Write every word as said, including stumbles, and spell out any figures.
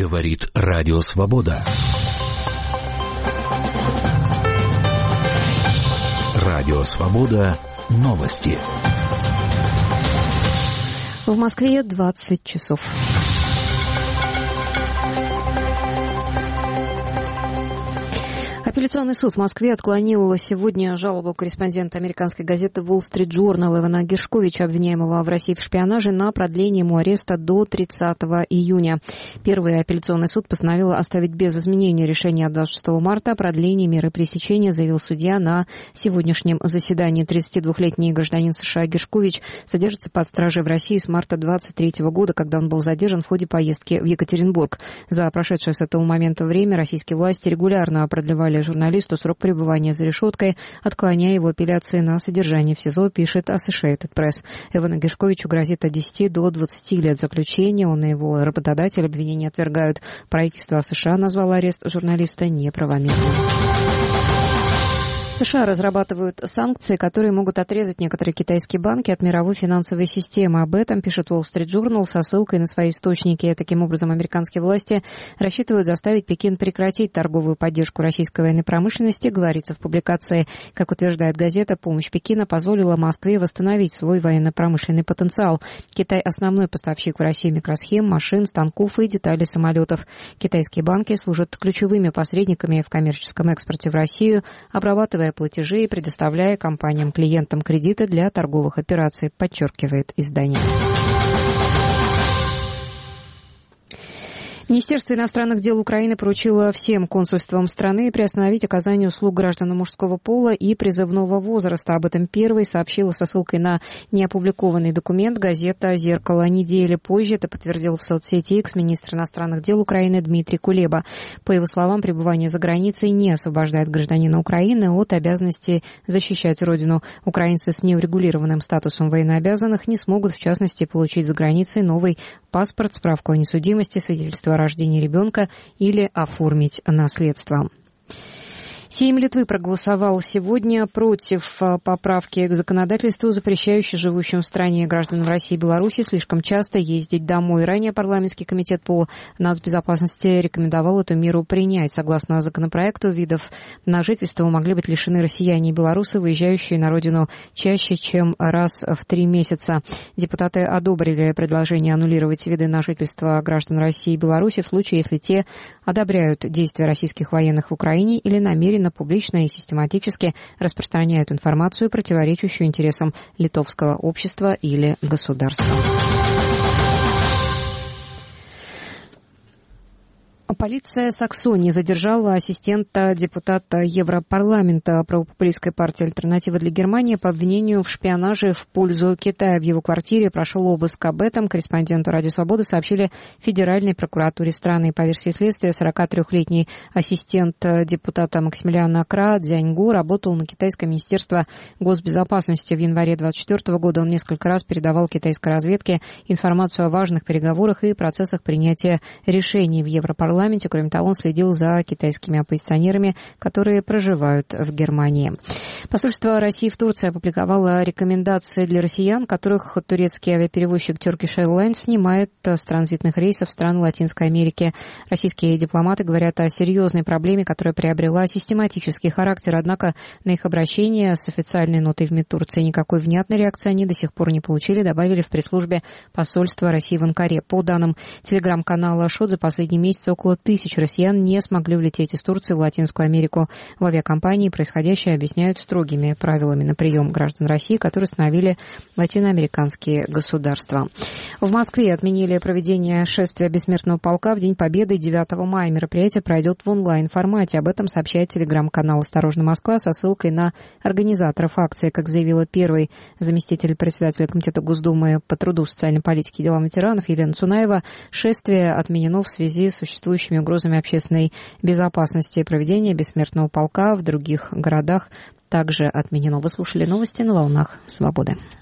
Говорит Радио Свобода. Радио Свобода. Новости. В Москве двадцать часов. Апелляционный суд в Москве отклонил сегодня жалобу корреспондента американской газеты Wall Street Journal Эвана Гершковича, обвиняемого в России в шпионаже, на продление ему ареста до тридцатого июня. Первый апелляционный суд постановил оставить без изменения решение от двадцать шестого марта о продлении меры пресечения, заявил судья на сегодняшнем заседании. тридцатидвухлетний гражданин США Гершкович содержится под стражей в России с марта двадцать третьего года, когда он был задержан в ходе поездки в Екатеринбург. За прошедшее с этого момента время российские власти регулярно продлевали журналисту срок пребывания за решеткой, отклоняя его апелляции на содержание в СИЗО, пишет Associated Press. Эвану Гершковичу грозит от десяти до двадцати лет заключения. Он и его работодатель обвинения отвергают. Правительство США назвало арест журналиста неправомерным. США разрабатывают санкции, которые могут отрезать некоторые китайские банки от мировой финансовой системы. Об этом пишет Wall Street Journal со ссылкой на свои источники. Таким образом, американские власти рассчитывают заставить Пекин прекратить торговую поддержку российской военной промышленности, говорится в публикации. Как утверждает газета, помощь Пекина позволила Москве восстановить свой военно-промышленный потенциал. Китай – основной поставщик в России микросхем, машин, станков и деталей самолетов. Китайские банки служат ключевыми посредниками в коммерческом экспорте в Россию, обрабатывая платежи и предоставляя компаниям-клиентам кредиты для торговых операций, подчеркивает издание. Министерство иностранных дел Украины поручило всем консульствам страны приостановить оказание услуг гражданам мужского пола и призывного возраста. Об этом первой сообщила со ссылкой на неопубликованный документ газета «Зеркало недели». Позже это подтвердил в соцсети X министр иностранных дел Украины Дмитрий Кулеба. По его словам, пребывание за границей не освобождает гражданина Украины от обязанности защищать родину. Украинцы с неурегулированным статусом военнообязанных не смогут, в частности, получить за границей новый паспорт, справку о несудимости, свидетельство о рождении ребенка или оформить наследство. Сейм Литвы проголосовал сегодня против поправки к законодательству, запрещающей живущим в стране гражданам России и Беларуси слишком часто ездить домой. Ранее парламентский комитет по нацбезопасности рекомендовал эту меру принять. Согласно законопроекту, видов на жительство могли быть лишены россияне и белорусы, выезжающие на родину чаще, чем раз в три месяца. Депутаты одобрили предложение аннулировать виды на жительство граждан России и Беларуси в случае, если те одобряют действия российских военных в Украине или намеренно публично и систематически распространяют информацию, противоречащую интересам литовского общества или государства. Полиция Саксонии задержала ассистента депутата Европарламента правопопулистской партии «Альтернатива для Германии» по обвинению в шпионаже в пользу Китая. В его квартире прошел обыск. Об этом корреспонденту «Радио Свободы» сообщили в Федеральной прокуратуре страны. По версии следствия, сорокатрёхлетний ассистент депутата Максимилиана Кра Дзяньгу работал на китайское министерство госбезопасности. В январе двадцать четвёртого года он несколько раз передавал китайской разведке информацию о важных переговорах и процессах принятия решений в Европарламенте. Кроме того, он следил за китайскими оппозиционерами, которые проживают в Германии. Посольство России в Турции опубликовало рекомендации для россиян, которых турецкий авиаперевозчик Turkish Airlines снимает с транзитных рейсов в страны Латинской Америки. Российские дипломаты говорят о серьезной проблеме, которая приобрела систематический характер. Однако на их обращение с официальной нотой в МИД Турции никакой внятной реакции они до сих пор не получили, добавили в пресс-службе посольства России в Анкаре. По данным телеграм-канала Ашот, за последний месяц около тысяч россиян не смогли улететь из Турции в Латинскую Америку. В авиакомпании происходящее объясняют строгими правилами на прием граждан России, которые установили латиноамериканские государства. В Москве отменили проведение шествия Бессмертного полка в День Победы девятого мая. Мероприятие пройдет в онлайн-формате. Об этом сообщает телеграм-канал «Осторожно, Москва» со ссылкой на организаторов акции. Как заявила первый заместитель председателя Комитета Госдумы по труду, социальной политике и делам ветеранов Елена Цунаева, шествие отменено в связи с существующими угрозами общественной безопасности. Проведение Бессмертного полка в других городах также отменено. Вы слушали новости на волнах Свободы.